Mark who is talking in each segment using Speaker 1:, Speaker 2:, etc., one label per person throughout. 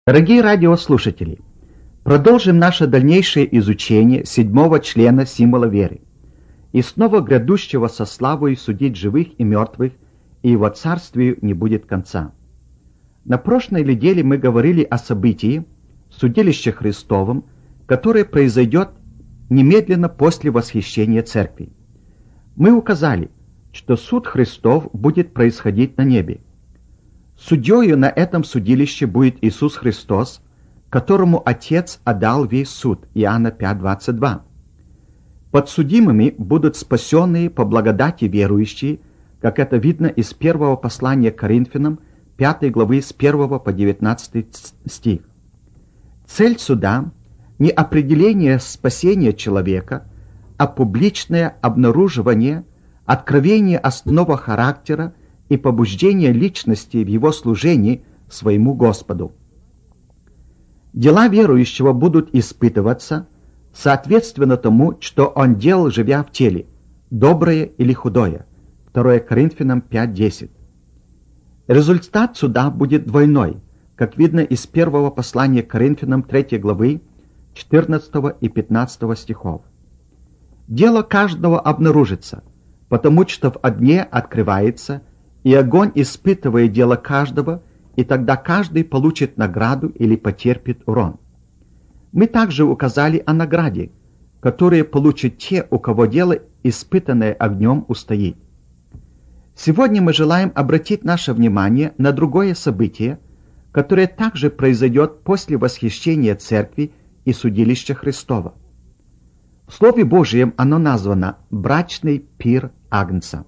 Speaker 1: Дорогие радиослушатели, продолжим наше дальнейшее изучение 7-го члена символа веры и снова грядущего со славой судить живых и мертвых, и его царствию не будет конца. На прошлой неделе мы говорили о событии, судилище Христовом, которое произойдет немедленно после восхищения церкви. Мы указали, что суд Христов будет происходить на небе. Судьею на этом судилище будет Иисус Христос, которому Отец отдал весь суд. Иоанна 5:22. Подсудимыми будут спасенные по благодати верующие, как это видно из первого послания к Коринфянам, 5 главы с 1 по 19 стих. Цель суда – не определение спасения человека, а публичное обнаруживание, откровение основного характера и побуждение личности в его служении своему Господу. Дела верующего будут испытываться соответственно тому, что он делал, живя в теле, доброе или худое. 2 Коринфянам 5:10. Результат суда будет двойной, как видно из первого послания к Коринфянам 3 главы 14 и 15 стихов. Дело каждого обнаружится, потому что в огне открывается, и огонь испытывает дело каждого, и тогда каждый получит награду или потерпит урон. Мы также указали о награде, которую получат те, у кого дело, испытанное огнем, устоит. Сегодня мы желаем обратить наше внимание на другое событие, которое также произойдет после восхищения Церкви и судилища Христова. В Слове Божьем оно названо «брачный пир Агнца».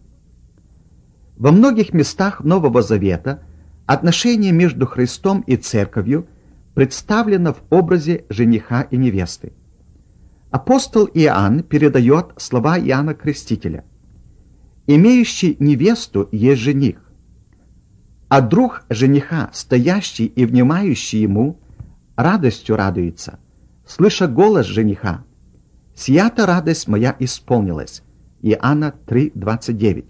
Speaker 1: Во многих местах Нового Завета отношение между Христом и Церковью представлено в образе жениха и невесты. Апостол Иоанн передает слова Иоанна Крестителя: «Имеющий невесту есть жених, а друг жениха, стоящий и внимающий ему, радостью радуется, слыша голос жениха. Сия-то радость моя исполнилась». Иоанна 3:29.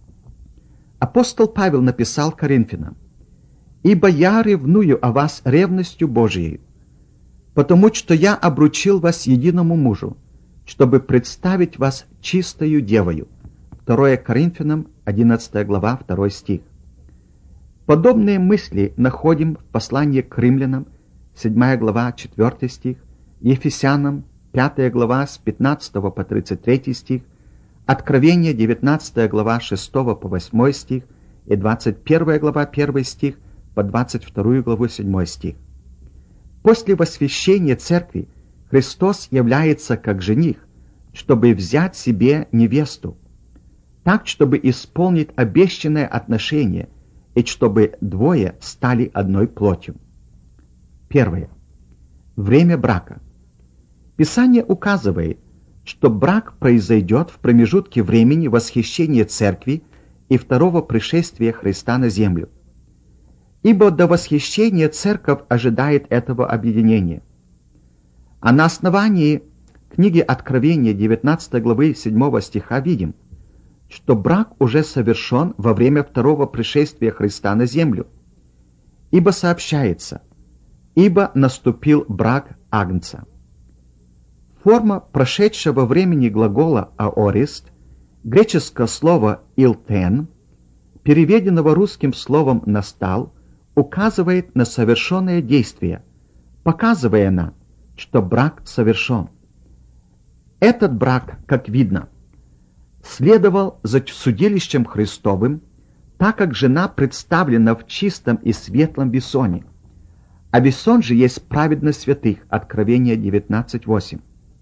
Speaker 1: Апостол Павел написал Коринфянам: «Ибо я ревную о вас ревностью Божией, потому что я обручил вас единому мужу, чтобы представить вас чистою девою». 2 Коринфянам 11 глава 2 стих. Подобные мысли находим в послании к римлянам 7 глава 4 стих, Ефесянам 5 глава с 15 по 33 стих, Откровение 19 глава 6 по 8 стих и 21 глава 1 стих по 22 главу 7 стих. После восхищения Церкви Христос является как жених, чтобы взять себе невесту, так, чтобы исполнить обещанное отношение и чтобы двое стали одной плотью. Первое. Время брака. Писание указывает, что брак произойдет в промежутке времени восхищения Церкви и второго пришествия Христа на землю. Ибо до восхищения Церковь ожидает этого объединения. А на основании книги Откровения 19 главы 7 стиха видим, что брак уже совершен во время второго пришествия Христа на землю. Ибо сообщается: «Ибо наступил брак Агнца». Форма прошедшего времени глагола «аорист», греческое слово «илтен», переведенного русским словом «настал», указывает на совершенное действие, показывая нам, что брак совершен. Этот брак, как видно, следовал за судилищем Христовым, так как жена представлена в чистом и светлом весоне, а весон же есть праведность святых. Откровение 19:8.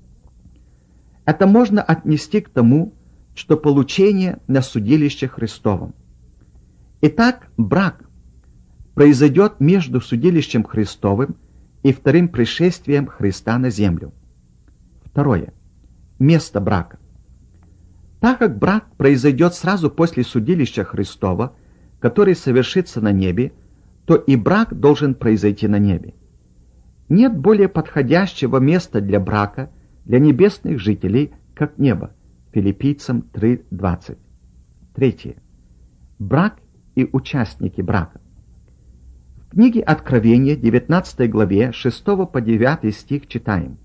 Speaker 1: Это можно отнести к тому, что получение на судилище Христовом. Итак, брак произойдет между судилищем Христовым и вторым пришествием Христа на землю. Второе. Место брака. Так как брак произойдет сразу после судилища Христова, который совершится на небе, то и брак должен произойти на небе. Нет более подходящего места для брака для небесных жителей, как небо. Филиппийцам 3:20. Третье. Брак и участники брака. В книге Откровения, 19 главе, 6 по 9 стих читаем.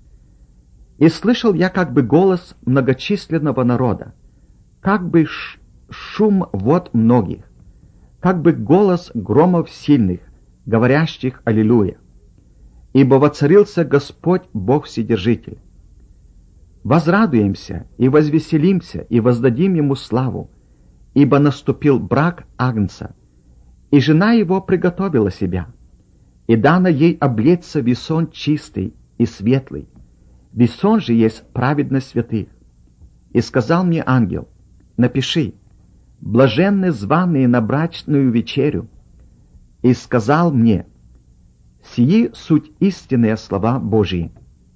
Speaker 1: «И слышал я как бы голос многочисленного народа, как бы шум вод многих, как бы голос громов сильных, говорящих Аллилуйя. Ибо воцарился Господь Бог Вседержитель. Возрадуемся и возвеселимся и воздадим Ему славу, ибо наступил брак Агнца, и жена его приготовила себя, и дано ей облечься в весон чистый и светлый. Весон же есть праведность святых. И сказал мне ангел: напиши: блаженны званые на брачную вечерю. И сказал мне: сии суть истинные слова Божии».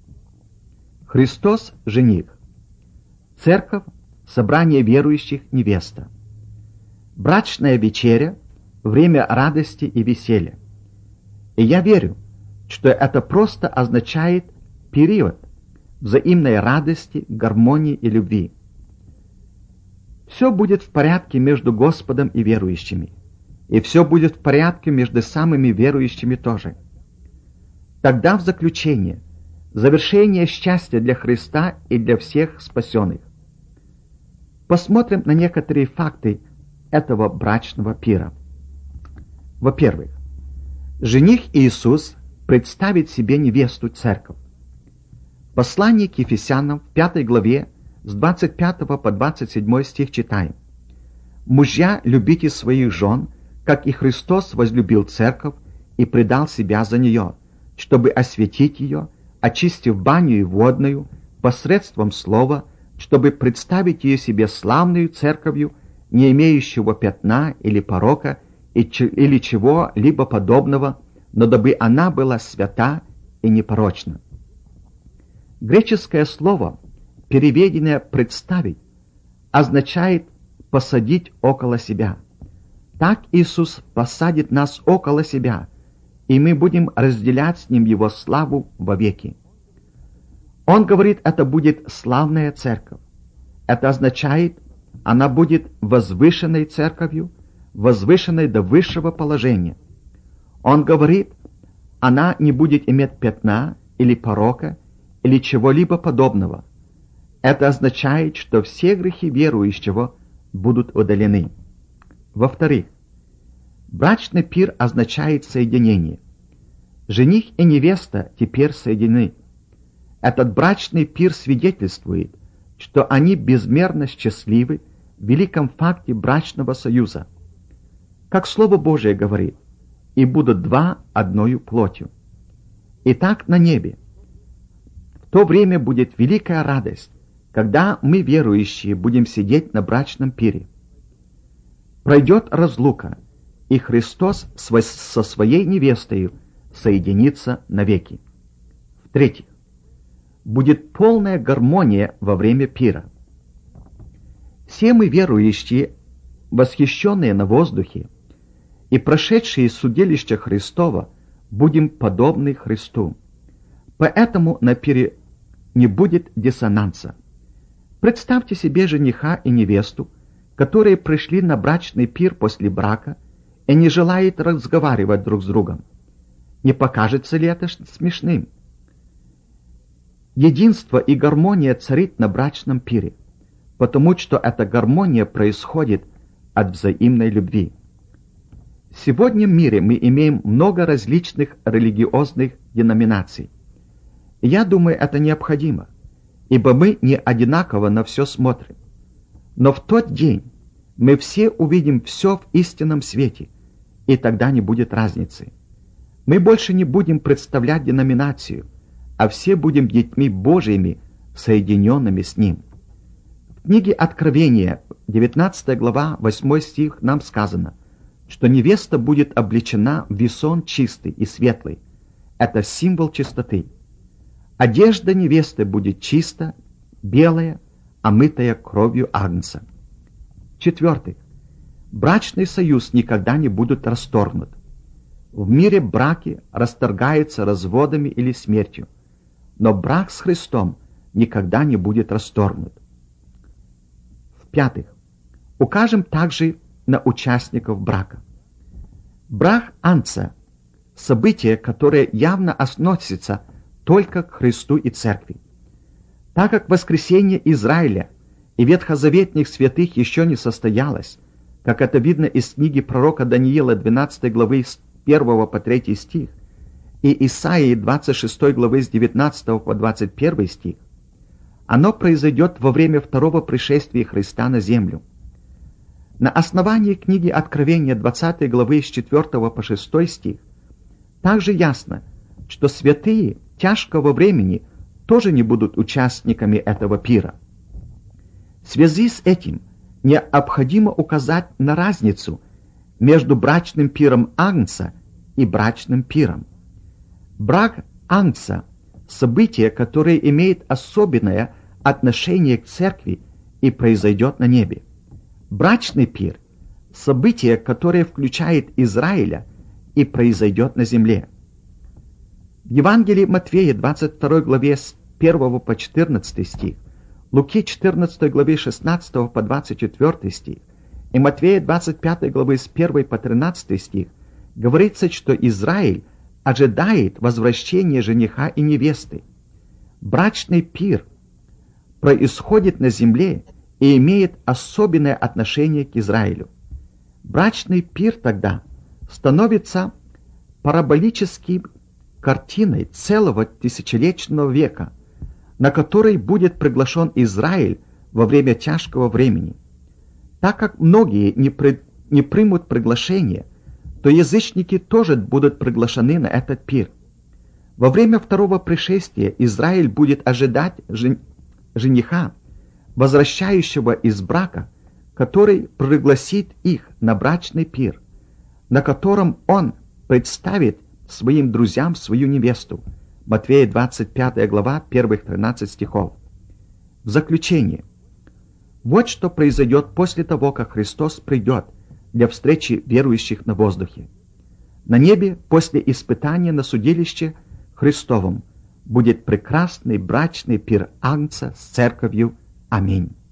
Speaker 1: Христос – жених. Церковь – собрание верующих, невеста. Брачная вечеря – время радости и веселья. И я верю, что это просто означает период взаимной радости, гармонии и любви. Все будет в порядке между Господом и верующими, и все будет в порядке между самыми верующими тоже. Тогда в заключение – завершение счастья для Христа и для всех спасенных. Посмотрим на некоторые факты этого брачного пира. Во-первых, жених Иисус представит себе невесту церковь. В послании к Ефесянам в 5 главе с 25 по 27 стих читаем: «Мужья, любите своих жен, как и Христос возлюбил церковь и предал себя за нее, чтобы осветить ее, очистив баню и водную посредством слова, чтобы представить ее себе славную церковью, не имеющего пятна или порока или чего-либо подобного, но дабы она была свята и непорочна». Греческое слово, переведенное «представить», означает «посадить около себя». Так Иисус посадит нас около себя, и мы будем разделять с Ним Его славу вовеки. Он говорит, это будет славная церковь. Это означает, она будет возвышенной церковью, возвышенной до высшего положения. Он говорит, она не будет иметь пятна или порока или чего-либо подобного. Это означает, что все грехи верующего будут удалены. Во-вторых, брачный пир означает соединение. Жених и невеста теперь соединены. Этот брачный пир свидетельствует, что они безмерно счастливы в великом факте брачного союза. Как Слово Божие говорит: «И будут два одною плотью». Итак, на небе в то время будет великая радость, когда мы, верующие, будем сидеть на брачном пире. Пройдет разлука, и Христос со своей невестой соединится навеки. В-третьих, будет полная гармония во время пира. Все мы, верующие, восхищенные на воздухе и прошедшие судилище Христова, будем подобны Христу. Поэтому на пире не будет диссонанса. Представьте себе жениха и невесту, которые пришли на брачный пир после брака и не желают разговаривать друг с другом. Не покажется ли это смешным? Единство и гармония царит на брачном пире, потому что эта гармония происходит от взаимной любви. Сегодня в мире мы имеем много различных религиозных деноминаций. И я думаю, это необходимо, ибо мы не одинаково на все смотрим. Но в тот день мы все увидим все в истинном свете, и тогда не будет разницы. Мы больше не будем представлять деноминацию, а все будем детьми Божьими, соединенными с Ним. В книге Откровения, 19 глава, 8 стих, нам сказано, что невеста будет облечена в весон чистый и светлый. Это символ чистоты. Одежда невесты будет чиста, белая, омытая кровью Агнца. В-четвертых, брачный союз никогда не будет расторгнут. В мире браки расторгаются разводами или смертью, но брак с Христом никогда не будет расторгнут. В-пятых, укажем также на участников брака. Брак Агнца событие, которое явно относится только к Христу и Церкви. Так как воскресение Израиля и ветхозаветных святых еще не состоялось, как это видно из книги пророка Даниила 12 главы с 1 по 3 стих и Исаии 26 главы с 19 по 21 стих, оно произойдет во время второго пришествия Христа на землю. На основании книги Откровения 20 главы с 4 по 6 стих также ясно, что святые тяжкого времени тоже не будут участниками этого пира. В связи с этим необходимо указать на разницу между брачным пиром Агнца и брачным пиром. Брак Агнца – событие, которое имеет особенное отношение к церкви и произойдет на небе. Брачный пир – событие, которое включает Израиля и произойдет на земле. В Евангелии Матфея 22 главе с 1 по 14 стих, Луки 14 главе 16 по 24 стих и Матфея 25 главы с 1 по 13 стих говорится, что Израиль ожидает возвращения жениха и невесты. Брачный пир происходит на земле и имеет особенное отношение к Израилю. Брачный пир тогда становится параболической картиной целого тысячелетнего века, на который будет приглашен Израиль во время тяжкого времени. Так как многие не примут приглашение, то язычники тоже будут приглашены на этот пир. Во время второго пришествия Израиль будет ожидать жениха, возвращающего из брака, который пригласит их на брачный пир, на котором он представит своим друзьям свою невесту. Матфея 25 глава, первых 13 стихов. В заключение. Вот что произойдет после того, как Христос придет для встречи верующих на воздухе. На небе после испытания на судилище Христовом будет прекрасный брачный пир Агнца с церковью. Аминь.